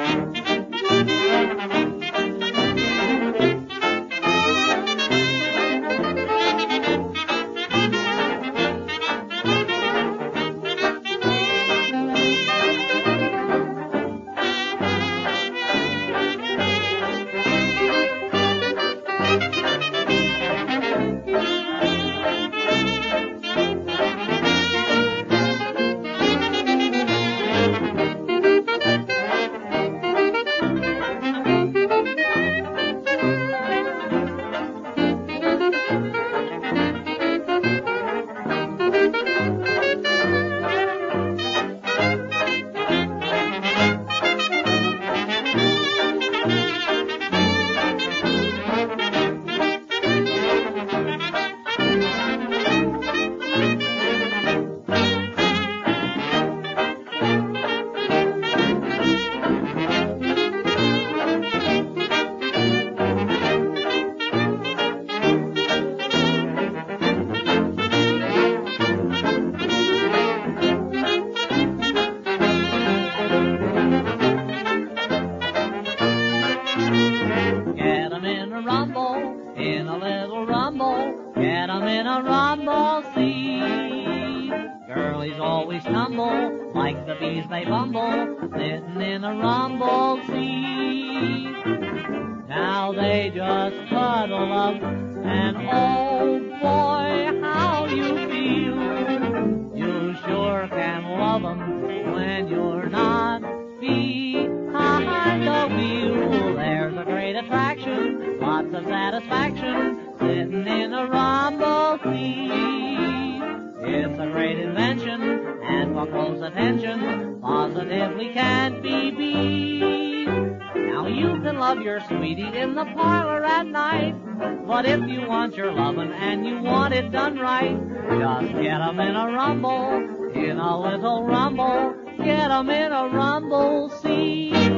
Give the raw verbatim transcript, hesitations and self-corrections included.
in a little rumble, get 'em in a rumble seat. Girlies always tumble, like the bees they bumble, sitting in a rumble seat. Now they just cuddle up, and oh boy, how you feel. You sure can love 'em when you're not behind the wheel. There's a great attraction, lots of satisfaction, sitting in a rumble seat. It's a great invention, and for close attention, positively can't be beat. Now you can love your sweetie in the parlor at night, but if you want your lovin' and you want it done right, just get 'em in a rumble, in a little rumble, get 'em in a rumble seat.